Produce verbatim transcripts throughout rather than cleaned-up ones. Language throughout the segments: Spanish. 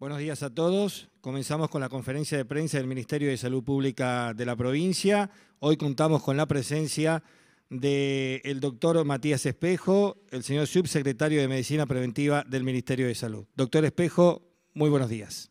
Buenos días a todos. Comenzamos con la conferencia de prensa del Ministerio de Salud Pública de la provincia. Hoy contamos con la presencia del doctor Matías Espejo, el señor subsecretario de Medicina Preventiva del Ministerio de Salud. Doctor Espejo, muy buenos días.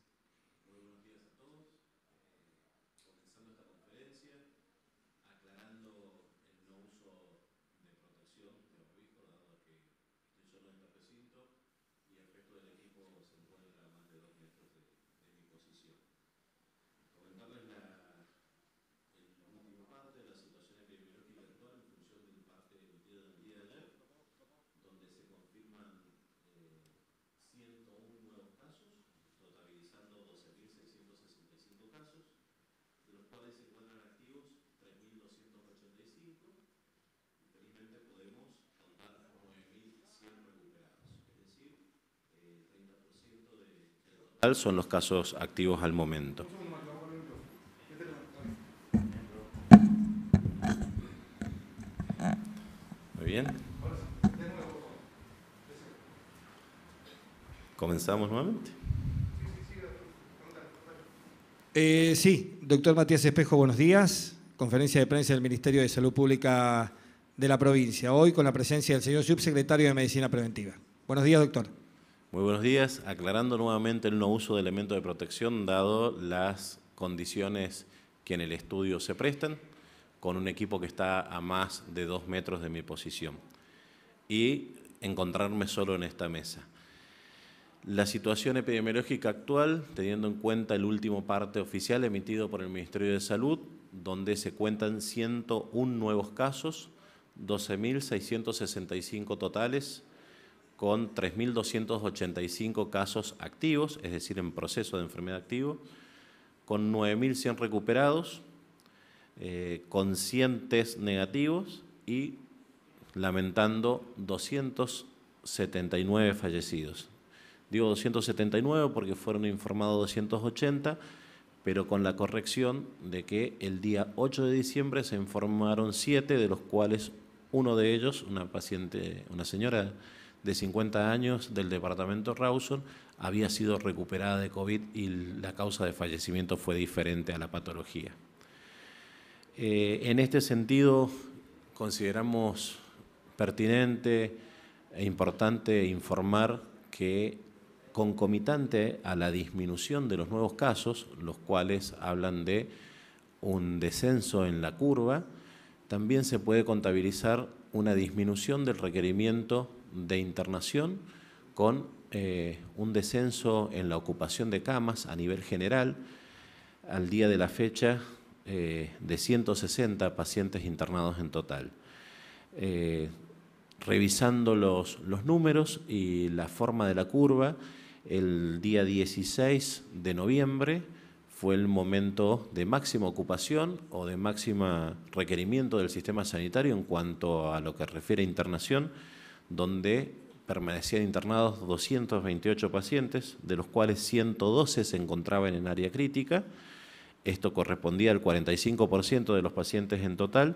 Son los casos activos al momento. Muy bien. ¿Comenzamos nuevamente? Eh, sí, doctor Matías Espejo, buenos días. Conferencia de prensa del Ministerio de Salud Pública de la provincia. Hoy con la presencia del señor subsecretario de Medicina Preventiva. Buenos días, doctor. Muy buenos días. Aclarando nuevamente el no uso de elementos de protección, dado las condiciones que en el estudio se prestan, con un equipo que está a más de dos metros de mi posición, y encontrarme solo en esta mesa. La situación epidemiológica actual, teniendo en cuenta el último parte oficial emitido por el Ministerio de Salud, donde se cuentan ciento uno nuevos casos, doce mil seiscientos sesenta y cinco totales, con tres mil doscientos ochenta y cinco casos activos, es decir, en proceso de enfermedad activo, con nueve mil cien recuperados, eh, con cien test negativos y lamentando doscientos setenta y nueve fallecidos. Digo doscientos setenta y nueve porque fueron informados doscientos ochenta, pero con la corrección de que el día ocho de diciembre se informaron siete, de los cuales uno de ellos, una paciente, una señora de cincuenta años del departamento Rawson, había sido recuperada de COVID y la causa de fallecimiento fue diferente a la patología. Eh, en este sentido, consideramos pertinente e importante informar que concomitante a la disminución de los nuevos casos, los cuales hablan de un descenso en la curva, también se puede contabilizar una disminución del requerimiento de internación con eh, un descenso en la ocupación de camas a nivel general, al día de la fecha eh, de ciento sesenta pacientes internados en total. Eh, revisando los, los números y la forma de la curva, el día dieciséis de noviembre fue el momento de máxima ocupación o de máximo requerimiento del sistema sanitario en cuanto a lo que refiere a internación, donde permanecían internados doscientos veintiocho pacientes, de los cuales ciento doce se encontraban en área crítica. Esto correspondía al cuarenta y cinco por ciento de los pacientes en total,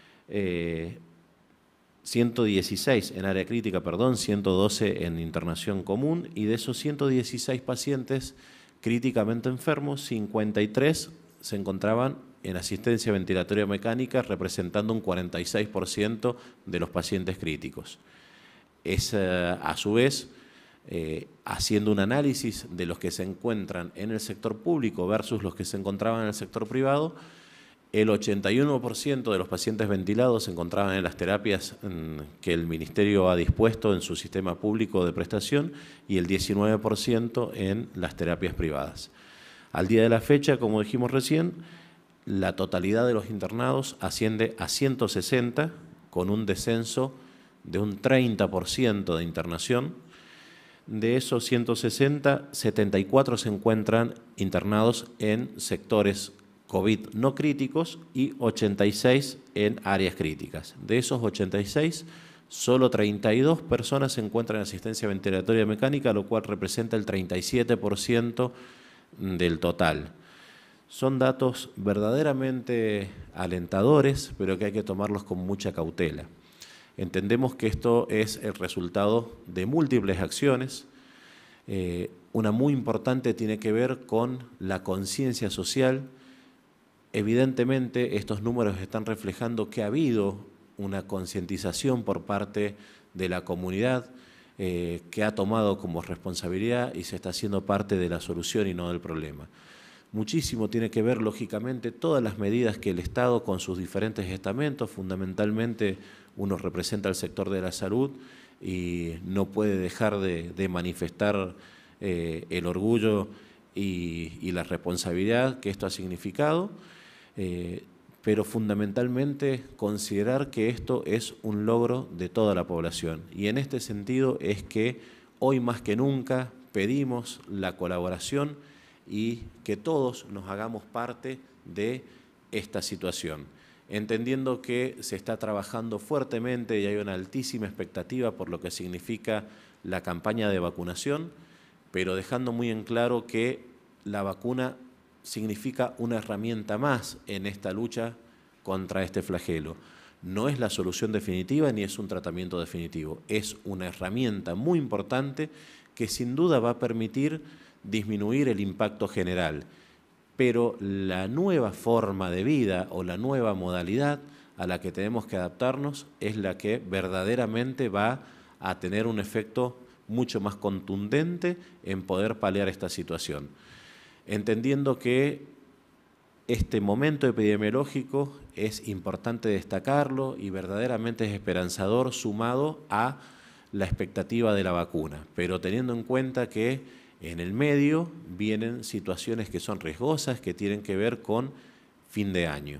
eh, ciento dieciséis en área crítica, perdón, ciento doce en internación común, y de esos ciento dieciséis pacientes críticamente enfermos, cincuenta y tres se encontraban en asistencia ventilatoria mecánica, representando un cuarenta y seis por ciento de los pacientes críticos. Es, a su vez, eh, haciendo un análisis de los que se encuentran en el sector público versus los que se encontraban en el sector privado, el ochenta y uno por ciento de los pacientes ventilados se encontraban en las terapias que el Ministerio ha dispuesto en su sistema público de prestación y el diecinueve por ciento en las terapias privadas. Al día de la fecha, como dijimos recién, la totalidad de los internados asciende a ciento sesenta, con un descenso de un treinta por ciento de internación. De esos ciento sesenta, setenta y cuatro se encuentran internados en sectores COVID no críticos y ochenta y seis en áreas críticas. De esos ochenta y seis, solo treinta y dos personas se encuentran en asistencia ventilatoria mecánica, lo cual representa el treinta y siete por ciento del total. Son datos verdaderamente alentadores, pero que hay que tomarlos con mucha cautela. Entendemos que esto es el resultado de múltiples acciones. Eh, una muy importante tiene que ver con la conciencia social. Evidentemente, estos números están reflejando que ha habido una concientización por parte de la comunidad eh, que ha tomado como responsabilidad y se está haciendo parte de la solución y no del problema. Muchísimo tiene que ver, lógicamente, todas las medidas que el Estado con sus diferentes estamentos, fundamentalmente uno representa al sector de la salud y no puede dejar de, de manifestar eh, el orgullo y, y la responsabilidad que esto ha significado, eh, pero fundamentalmente considerar que esto es un logro de toda la población. Y en este sentido es que hoy más que nunca pedimos la colaboración y que todos nos hagamos parte de esta situación, entendiendo que se está trabajando fuertemente y hay una altísima expectativa por lo que significa la campaña de vacunación, pero dejando muy en claro que la vacuna significa una herramienta más en esta lucha contra este flagelo. No es la solución definitiva ni es un tratamiento definitivo, es una herramienta muy importante que sin duda va a permitir disminuir el impacto general, pero la nueva forma de vida o la nueva modalidad a la que tenemos que adaptarnos es la que verdaderamente va a tener un efecto mucho más contundente en poder paliar esta situación. Entendiendo que este momento epidemiológico es importante destacarlo y verdaderamente es esperanzador sumado a la expectativa de la vacuna, pero teniendo en cuenta que en el medio vienen situaciones que son riesgosas, que tienen que ver con fin de año.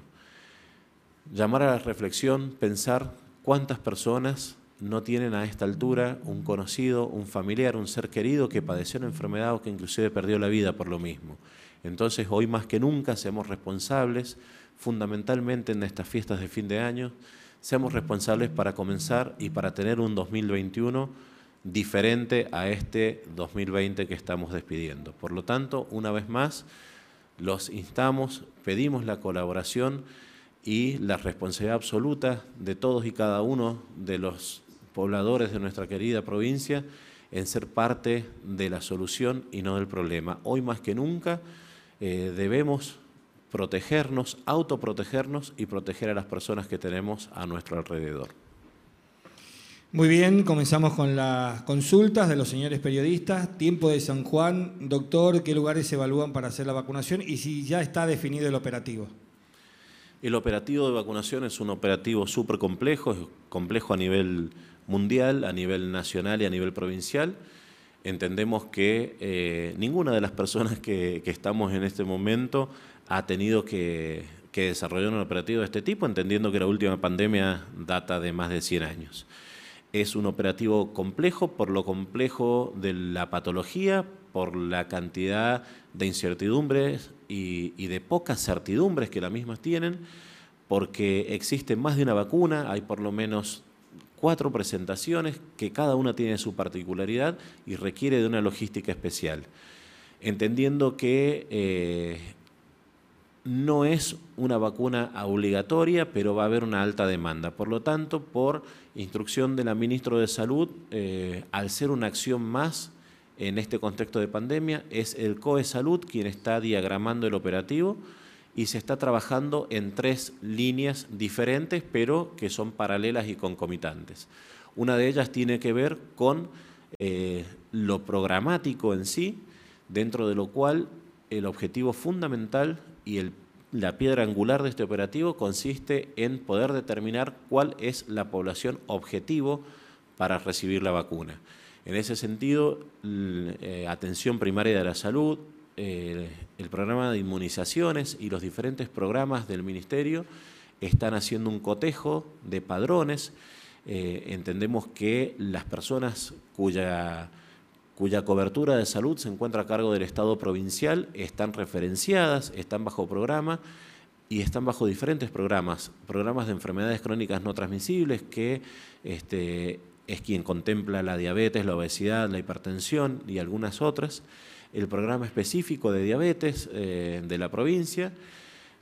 Llamar a la reflexión, pensar cuántas personas no tienen a esta altura un conocido, un familiar, un ser querido que padeció una enfermedad o que inclusive perdió la vida por lo mismo. Entonces, hoy más que nunca, seamos responsables, fundamentalmente en estas fiestas de fin de año, seamos responsables para comenzar y para tener un dos mil veintiuno diferente a este dos mil veinte que estamos despidiendo. Por lo tanto, una vez más, los instamos, pedimos la colaboración y la responsabilidad absoluta de todos y cada uno de los pobladores de nuestra querida provincia en ser parte de la solución y no del problema. Hoy más que nunca eh, debemos protegernos, autoprotegernos y proteger a las personas que tenemos a nuestro alrededor. Muy bien, comenzamos con las consultas de los señores periodistas. Tiempo de San Juan. Doctor, ¿qué lugares se evalúan para hacer la vacunación y si ya está definido el operativo? El operativo de vacunación es un operativo súper complejo, es complejo a nivel mundial, a nivel nacional y a nivel provincial. Entendemos que eh, ninguna de las personas que, que estamos en este momento ha tenido que, que desarrollar un operativo de este tipo, entendiendo que la última pandemia data de más de cien años. Es un operativo complejo por lo complejo de la patología, por la cantidad de incertidumbres y, y de pocas certidumbres que las mismas tienen, porque existe más de una vacuna, hay por lo menos cuatro presentaciones que cada una tiene su particularidad y requiere de una logística especial. Entendiendo que eh, no es una vacuna obligatoria, pero va a haber una alta demanda. Por lo tanto, por instrucción de la ministra de Salud, eh, al ser una acción más en este contexto de pandemia, es el C O E Salud quien está diagramando el operativo y se está trabajando en tres líneas diferentes, pero que son paralelas y concomitantes. Una de ellas tiene que ver con eh, lo programático en sí, dentro de lo cual el objetivo fundamental y el, la piedra angular de este operativo consiste en poder determinar cuál es la población objetivo para recibir la vacuna. En ese sentido, eh, atención primaria de la salud, eh, el programa de inmunizaciones y los diferentes programas del Ministerio están haciendo un cotejo de padrones. Eh, entendemos que las personas cuya cuya cobertura de salud se encuentra a cargo del Estado provincial, están referenciadas, están bajo programa y están bajo diferentes programas, programas de enfermedades crónicas no transmisibles, que este, es quien contempla la diabetes, la obesidad, la hipertensión y algunas otras, el programa específico de diabetes eh, de la provincia,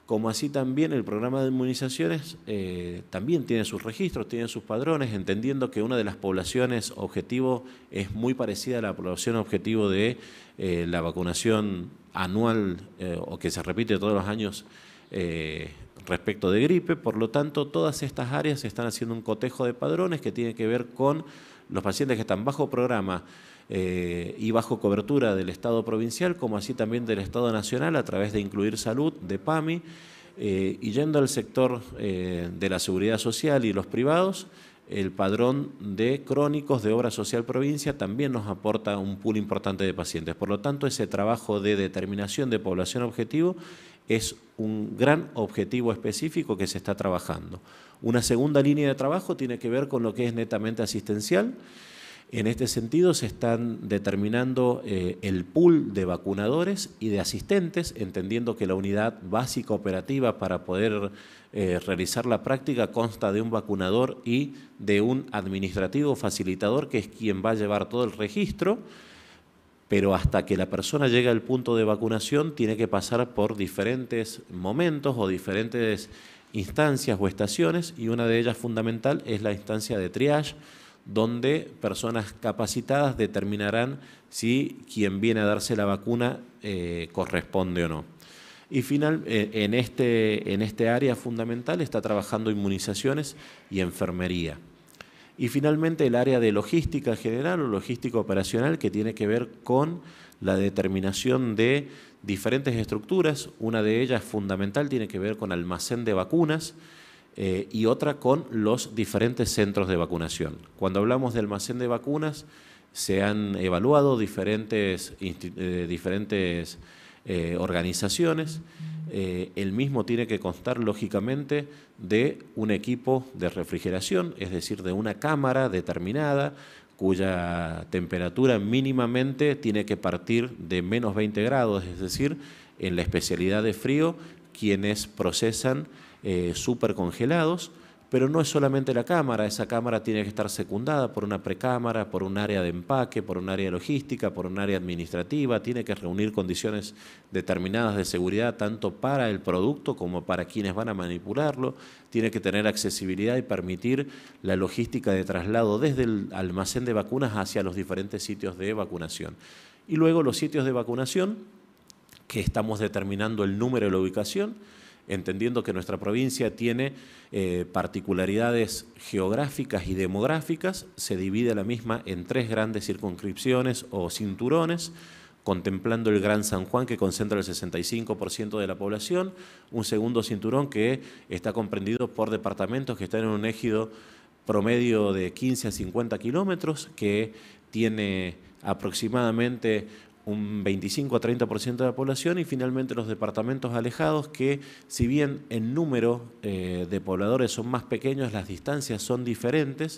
como así también el programa de inmunizaciones eh, también tiene sus registros, tiene sus padrones, entendiendo que una de las poblaciones objetivo es muy parecida a la población objetivo de eh, la vacunación anual eh, o que se repite todos los años eh, respecto de gripe. Por lo tanto, todas estas áreas están haciendo un cotejo de padrones que tiene que ver con los pacientes que están bajo programa Eh, y bajo cobertura del Estado provincial, como así también del Estado nacional a través de Incluir Salud, de PAMI, eh, y yendo al sector eh, de la seguridad social y los privados, el padrón de crónicos de Obra Social Provincia también nos aporta un pool importante de pacientes. Por lo tanto, ese trabajo de determinación de población objetivo es un gran objetivo específico que se está trabajando. Una segunda línea de trabajo tiene que ver con lo que es netamente asistencial. En este sentido se están determinando eh, el pool de vacunadores y de asistentes, entendiendo que la unidad básica operativa para poder eh, realizar la práctica consta de un vacunador y de un administrativo facilitador, que es quien va a llevar todo el registro, pero hasta que la persona llegue al punto de vacunación tiene que pasar por diferentes momentos o diferentes instancias o estaciones, y una de ellas fundamental es la instancia de triage, donde personas capacitadas determinarán si quien viene a darse la vacuna eh, corresponde o no. Y final, eh, en, este, en este área fundamental está trabajando inmunizaciones y enfermería. Y finalmente el área de logística general o logística operacional, que tiene que ver con la determinación de diferentes estructuras. Una de ellas fundamental tiene que ver con almacén de vacunas, Eh, y otra con los diferentes centros de vacunación. Cuando hablamos de almacén de vacunas, se han evaluado diferentes, eh, diferentes eh, organizaciones. Eh, el mismo tiene que constar, lógicamente, de un equipo de refrigeración, es decir, de una cámara determinada, cuya temperatura mínimamente tiene que partir de menos veinte grados, es decir, en la especialidad de frío, quienes procesan Eh, súper congelados, pero no es solamente la cámara, esa cámara tiene que estar secundada por una precámara, por un área de empaque, por un área logística, por un área administrativa, tiene que reunir condiciones determinadas de seguridad tanto para el producto como para quienes van a manipularlo, tiene que tener accesibilidad y permitir la logística de traslado desde el almacén de vacunas hacia los diferentes sitios de vacunación. Y luego los sitios de vacunación, que estamos determinando el número y la ubicación, entendiendo que nuestra provincia tiene eh, particularidades geográficas y demográficas, se divide la misma en tres grandes circunscripciones o cinturones, contemplando el Gran San Juan, que concentra el sesenta y cinco por ciento de la población, un segundo cinturón que está comprendido por departamentos que están en un ejido promedio de quince a cincuenta kilómetros, que tiene aproximadamente un veinticinco a treinta por ciento de la población, y finalmente los departamentos alejados, que si bien en número eh, de pobladores son más pequeños, las distancias son diferentes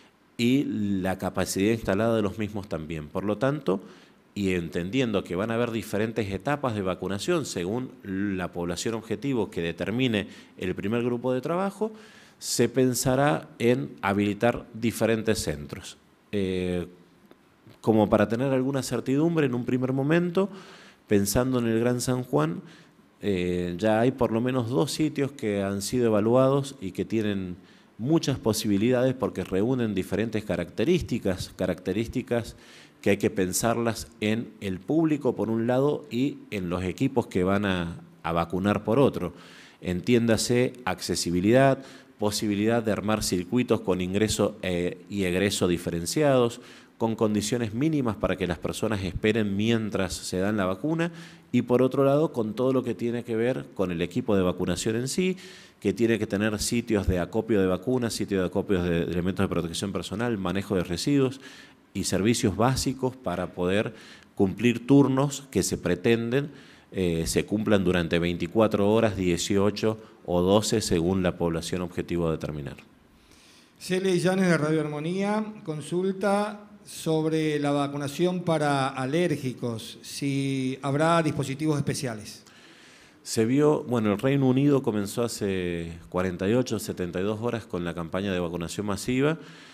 y la capacidad instalada de los mismos también. Por lo tanto, y entendiendo que van a haber diferentes etapas de vacunación según la población objetivo que determine el primer grupo de trabajo, se pensará en habilitar diferentes centros. Eh, como para tener alguna certidumbre en un primer momento, pensando en el Gran San Juan, eh, ya hay por lo menos dos sitios que han sido evaluados y que tienen muchas posibilidades porque reúnen diferentes características, características que hay que pensarlas en el público por un lado y en los equipos que van a, a vacunar por otro. Entiéndase accesibilidad, posibilidad de armar circuitos con ingreso eh, y egreso diferenciados, con condiciones mínimas para que las personas esperen mientras se dan la vacuna, y por otro lado con todo lo que tiene que ver con el equipo de vacunación en sí, que tiene que tener sitios de acopio de vacunas, sitios de acopio de elementos de protección personal, manejo de residuos y servicios básicos para poder cumplir turnos que se pretenden eh, se cumplan durante veinticuatro horas, dieciocho o doce según la población objetivo a determinar. Celia Illanes de Radio Armonía consulta sobre la vacunación para alérgicos, si habrá dispositivos especiales. Se vio, bueno, el Reino Unido comenzó hace cuarenta y ocho, setenta y dos horas con la campaña de vacunación masiva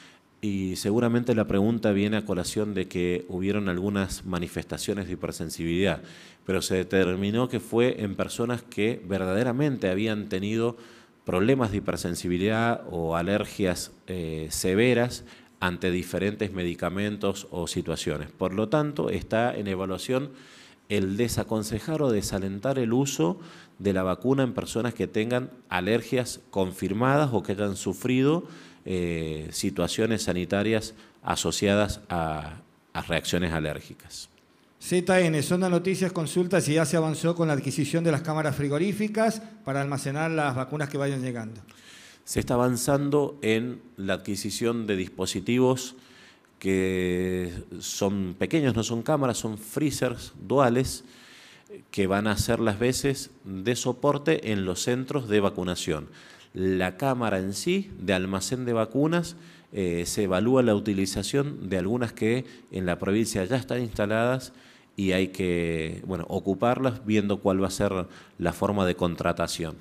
y seguramente la pregunta viene a colación de que hubieron algunas manifestaciones de hipersensibilidad, pero se determinó que fue en personas que verdaderamente habían tenido problemas de hipersensibilidad o alergias eh, severas ante diferentes medicamentos o situaciones. Por lo tanto, está en evaluación el desaconsejar o desalentar el uso de la vacuna en personas que tengan alergias confirmadas o que hayan sufrido eh, situaciones sanitarias asociadas a, a reacciones alérgicas. Z N, Sonda Noticias consulta si ya se avanzó con la adquisición de las cámaras frigoríficas para almacenar las vacunas que vayan llegando. Se está avanzando en la adquisición de dispositivos que son pequeños, no son cámaras, son freezers duales que van a hacer las veces de soporte en los centros de vacunación. La cámara en sí, de almacén de vacunas, eh, se evalúa la utilización de algunas que en la provincia ya están instaladas y hay que, bueno, ocuparlas viendo cuál va a ser la forma de contratación.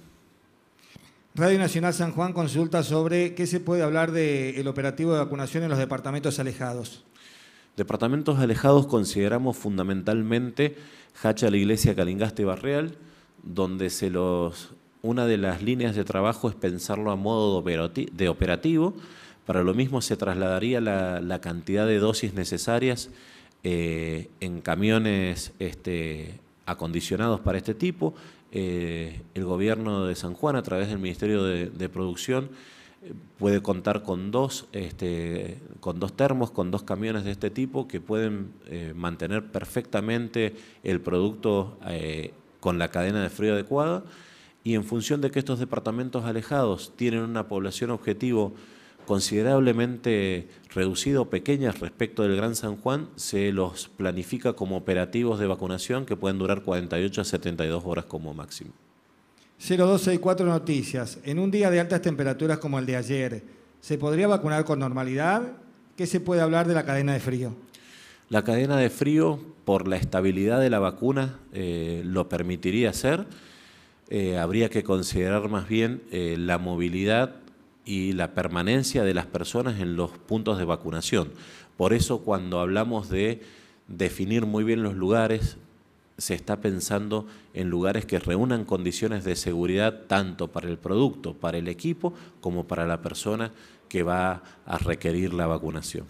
Radio Nacional San Juan consulta sobre qué se puede hablar del operativo de vacunación en los departamentos alejados. Departamentos alejados consideramos fundamentalmente Hacha, la Iglesia, Calingaste y Barreal, donde se los, una de las líneas de trabajo es pensarlo a modo de operativo. Para lo mismo se trasladaría la, la cantidad de dosis necesarias eh, en camiones este, acondicionados para este tipo. Eh, el gobierno de San Juan, a través del Ministerio de, de Producción, eh, puede contar con dos, este, con dos termos, con dos camiones de este tipo que pueden eh, mantener perfectamente el producto eh, con la cadena de frío adecuada, y en función de que estos departamentos alejados tienen una población objetivo considerablemente reducida o pequeña respecto del Gran San Juan, se los planifica como operativos de vacunación que pueden durar cuarenta y ocho a setenta y dos horas como máximo. cero dos sesenta y cuatro Noticias. En un día de altas temperaturas como el de ayer, ¿se podría vacunar con normalidad? ¿Qué se puede hablar de la cadena de frío? La cadena de frío, por la estabilidad de la vacuna, eh, lo permitiría hacer. Eh, habría que considerar más bien eh, la movilidad y la permanencia de las personas en los puntos de vacunación. Por eso, cuando hablamos de definir muy bien los lugares, se está pensando en lugares que reúnan condiciones de seguridad tanto para el producto, para el equipo, como para la persona que va a requerir la vacunación.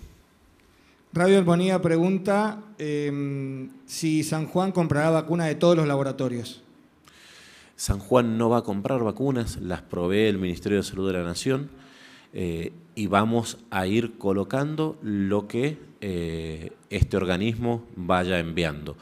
Radio Armonía pregunta eh, si San Juan comprará vacuna de todos los laboratorios. San Juan no va a comprar vacunas, las provee el Ministerio de Salud de la Nación eh, y vamos a ir colocando lo que eh, este organismo vaya enviando.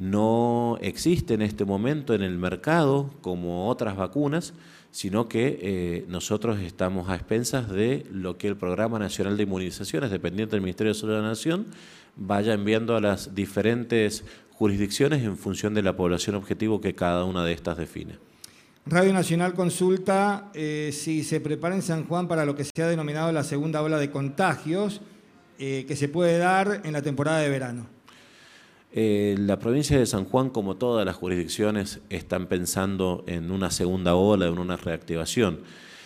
No existe en este momento en el mercado como otras vacunas, sino que eh, nosotros estamos a expensas de lo que el Programa Nacional de Inmunizaciones, dependiente del Ministerio de Salud de la Nación, vaya enviando a las diferentes jurisdicciones en función de la población objetivo que cada una de estas define. Radio Nacional consulta eh, si se prepara en San Juan para lo que se ha denominado la segunda ola de contagios eh, que se puede dar en la temporada de verano. Eh, la provincia de San Juan, como todas las jurisdicciones, están pensando en una segunda ola, en una reactivación.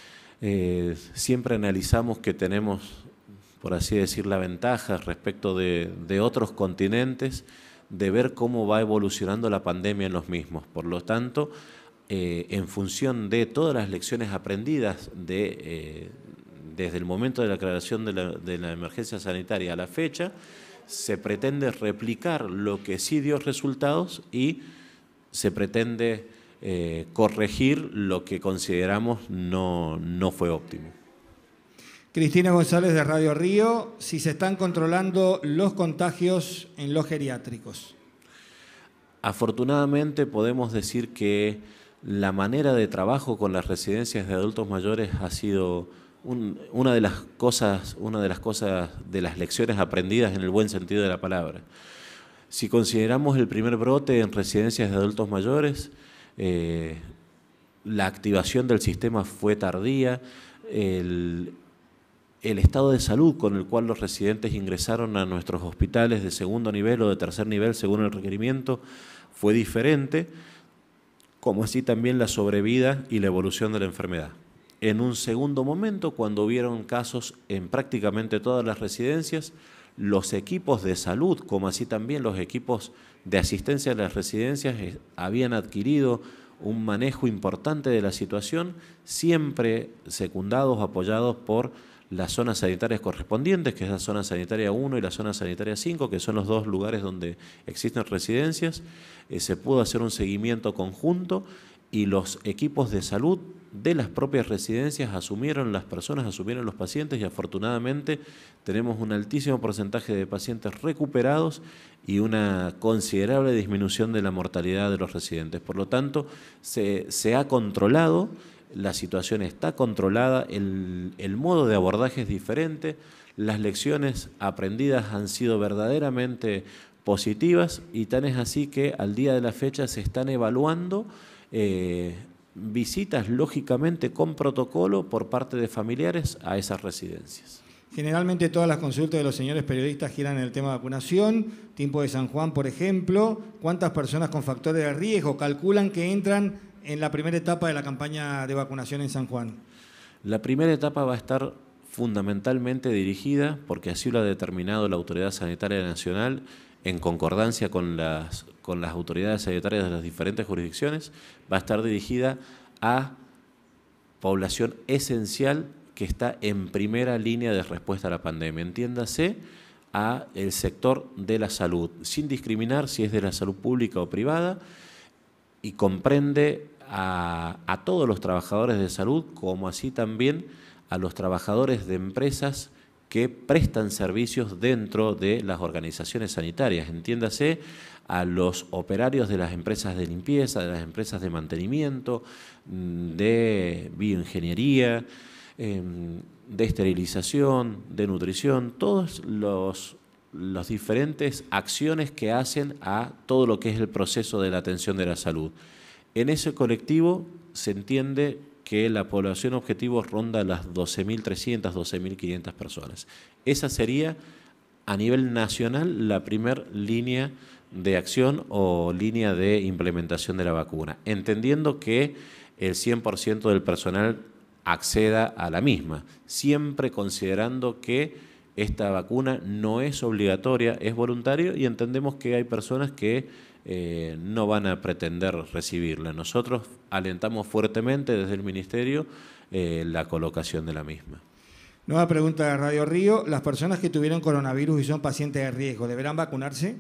Eh, siempre analizamos que tenemos, por así decir, la ventaja respecto de, de otros continentes de ver cómo va evolucionando la pandemia en los mismos. Por lo tanto, eh, en función de todas las lecciones aprendidas de, eh, desde el momento de la declaración de la, de la emergencia sanitaria a la fecha, se pretende replicar lo que sí dio resultados y se pretende eh, corregir lo que consideramos no, no fue óptimo. Cristina González de Radio Río, si se están controlando los contagios en los geriátricos. Afortunadamente podemos decir que la manera de trabajo con las residencias de adultos mayores ha sido un, una de las cosas, una de las cosas, de las lecciones aprendidas en el buen sentido de la palabra. Si consideramos el primer brote en residencias de adultos mayores, eh, la activación del sistema fue tardía, el El estado de salud con el cual los residentes ingresaron a nuestros hospitales de segundo nivel o de tercer nivel según el requerimiento fue diferente, como así también la sobrevida y la evolución de la enfermedad. En un segundo momento, cuando hubieron casos en prácticamente todas las residencias, los equipos de salud, como así también los equipos de asistencia a las residencias, habían adquirido un manejo importante de la situación, siempre secundados, apoyados por las zonas sanitarias correspondientes, que es la zona sanitaria uno y la zona sanitaria cinco, que son los dos lugares donde existen residencias. Eh, se pudo hacer un seguimiento conjunto y los equipos de salud de las propias residencias asumieron las personas, asumieron los pacientes y afortunadamente tenemos un altísimo porcentaje de pacientes recuperados y una considerable disminución de la mortalidad de los residentes. Por lo tanto, se, se ha controlado, la situación está controlada, el, el modo de abordaje es diferente, las lecciones aprendidas han sido verdaderamente positivas y tan es así que al día de la fecha se están evaluando eh, visitas lógicamente con protocolo por parte de familiares a esas residencias. Generalmente todas las consultas de los señores periodistas giran en el tema de vacunación. Tiempo de San Juan, por ejemplo, ¿cuántas personas con factores de riesgo calculan que entran en la primera etapa de la campaña de vacunación en San Juan? La primera etapa va a estar fundamentalmente dirigida, porque así lo ha determinado la Autoridad Sanitaria Nacional, en concordancia con las, con las autoridades sanitarias de las diferentes jurisdicciones, va a estar dirigida a población esencial que está en primera línea de respuesta a la pandemia. Entiéndase a el sector de la salud, sin discriminar si es de la salud pública o privada, y comprende a, a todos los trabajadores de salud, como así también a los trabajadores de empresas que prestan servicios dentro de las organizaciones sanitarias. Entiéndase a los operarios de las empresas de limpieza, de las empresas de mantenimiento, de bioingeniería, de esterilización, de nutrición, todos los, los diferentes acciones que hacen a todo lo que es el proceso de la atención de la salud. En ese colectivo se entiende que la población objetivo ronda las doce mil trescientas, doce mil quinientas personas. Esa sería a nivel nacional la primera línea de acción o línea de implementación de la vacuna, entendiendo que el cien por ciento del personal acceda a la misma, siempre considerando que esta vacuna no es obligatoria, es voluntario y entendemos que hay personas que eh, no van a pretender recibirla. Nosotros alentamos fuertemente desde el Ministerio eh, la colocación de la misma. Nueva pregunta de Radio Río. ¿Las personas que tuvieron coronavirus y son pacientes de riesgo deberán vacunarse?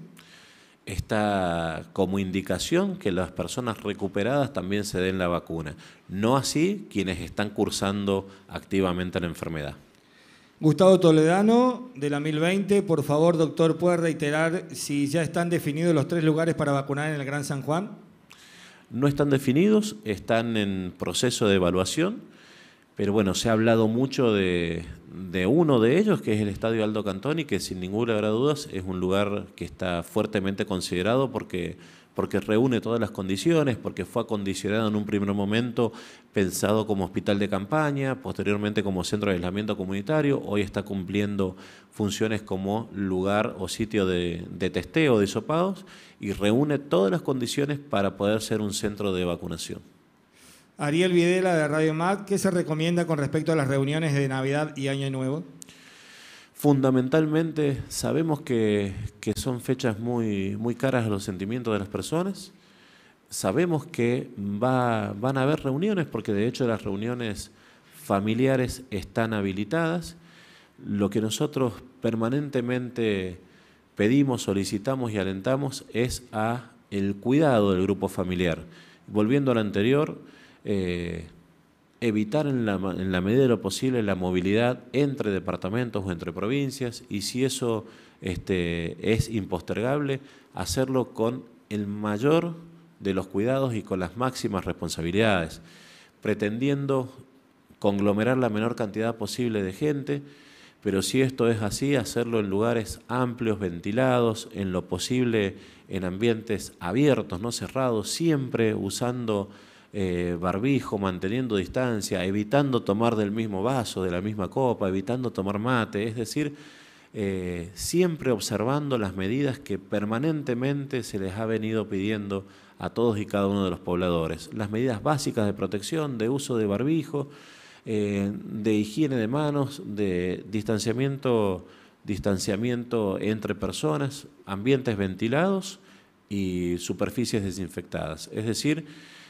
Está como indicación que las personas recuperadas también se den la vacuna, no así quienes están cursando activamente la enfermedad. Gustavo Toledano, de la mil veinte, por favor, doctor, ¿puede reiterar si ya están definidos los tres lugares para vacunar en el Gran San Juan? No están definidos, están en proceso de evaluación, pero bueno, se ha hablado mucho de, de uno de ellos, que es el Estadio Aldo Cantoni, que sin ninguna lugar a dudas es un lugar que está fuertemente considerado porque, porque reúne todas las condiciones, porque fue acondicionado en un primer momento pensado como hospital de campaña, posteriormente como centro de aislamiento comunitario, hoy está cumpliendo funciones como lugar o sitio de, de testeo de hisopados y reúne todas las condiciones para poder ser un centro de vacunación. Ariel Videla, de Radio M A C, ¿qué se recomienda con respecto a las reuniones de Navidad y Año Nuevo? Fundamentalmente sabemos que, que son fechas muy, muy caras a los sentimientos de las personas. Sabemos que va, van a haber reuniones, porque de hecho las reuniones familiares están habilitadas. Lo que nosotros permanentemente pedimos, solicitamos y alentamos es a el cuidado del grupo familiar. Volviendo a lo anterior, eh, evitar en la, en la medida de lo posible la movilidad entre departamentos o entre provincias y si eso este, es impostergable, hacerlo con el mayor de los cuidados y con las máximas responsabilidades, pretendiendo conglomerar la menor cantidad posible de gente, pero si esto es así, hacerlo en lugares amplios, ventilados, en lo posible en ambientes abiertos, no cerrados, siempre usando eh, barbijo, manteniendo distancia, evitando tomar del mismo vaso, de la misma copa, evitando tomar mate, es decir, eh, siempre observando las medidas que permanentemente se les ha venido pidiendo a todos y cada uno de los pobladores. Las medidas básicas de protección, de uso de barbijo, eh, de higiene de manos, de distanciamiento, distanciamiento entre personas, ambientes ventilados y superficies desinfectadas. Es decir,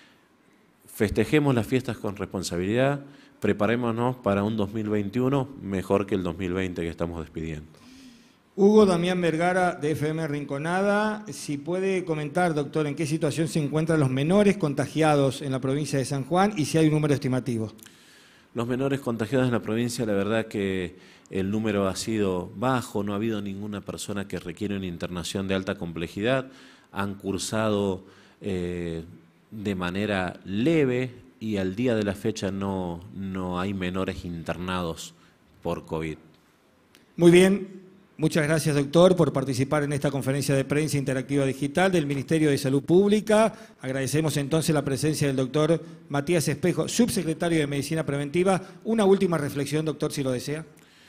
festejemos las fiestas con responsabilidad, preparémonos para un dos mil veintiuno mejor que el dos mil veinte que estamos despidiendo. Hugo Damián Vergara, de F M Rinconada. Si puede comentar, doctor, en qué situación se encuentran los menores contagiados en la provincia de San Juan y si hay un número estimativo. Los menores contagiados en la provincia, la verdad que el número ha sido bajo, no ha habido ninguna persona que requiere una internación de alta complejidad, han cursado eh, de manera leve y al día de la fecha no, no hay menores internados por COVID. Muy bien. Muchas gracias, doctor, por participar en esta conferencia de prensa interactiva digital del Ministerio de Salud Pública. Agradecemos entonces la presencia del doctor Matías Espejo, subsecretario de Medicina Preventiva. Una última reflexión, doctor, si lo desea.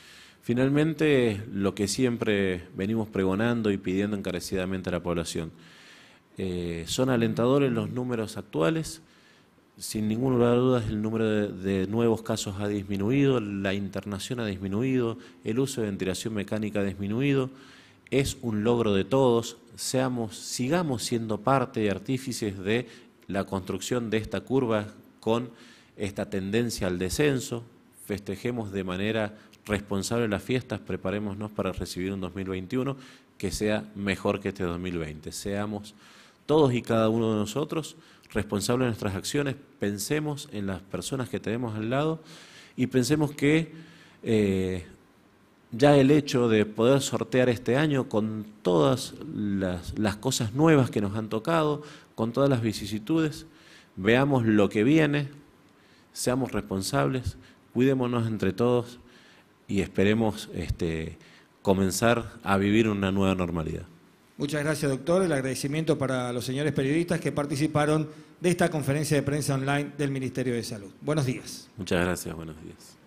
Finalmente, lo que siempre venimos pregonando y pidiendo encarecidamente a la población. Eh, son alentadores los números actuales. Sin ningún lugar a dudas, el número de, de nuevos casos ha disminuido, la internación ha disminuido, el uso de ventilación mecánica ha disminuido. Es un logro de todos. Seamos, sigamos siendo parte y artífices de la construcción de esta curva con esta tendencia al descenso. Festejemos de manera responsable las fiestas, preparémonos para recibir un dos mil veintiuno que sea mejor que este dos mil veinte. Seamos todos y cada uno de nosotros responsables de nuestras acciones, pensemos en las personas que tenemos al lado y pensemos que eh, ya el hecho de poder sortear este año con todas las, las cosas nuevas que nos han tocado, con todas las vicisitudes, veamos lo que viene, seamos responsables, cuidémonos entre todos y esperemos este, comenzar a vivir una nueva normalidad. Muchas gracias, doctor. El agradecimiento para los señores periodistas que participaron de esta conferencia de prensa online del Ministerio de Salud. Buenos días. Muchas gracias, buenos días.